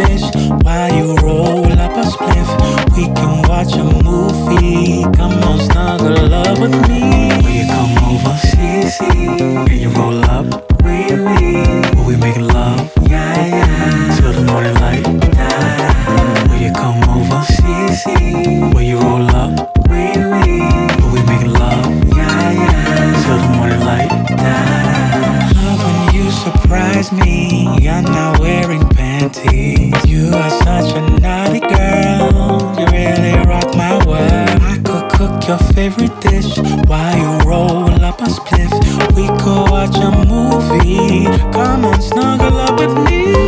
dish while you roll up a spliff. We can watch a movie. Come on, snuggle up with me. Will you come over, see? Can you roll up? Will we make love? Yeah. Till the morning light. Will you come over, see? Will you roll up? Will we make love? Yeah. Till the morning light. Love when you surprise me. I'm not wearing panties. You are such a naughty girl. You really rock my world. I could cook your favorite dish while you roll up a spliff. We could watch a movie. Come on, snuggle up with me.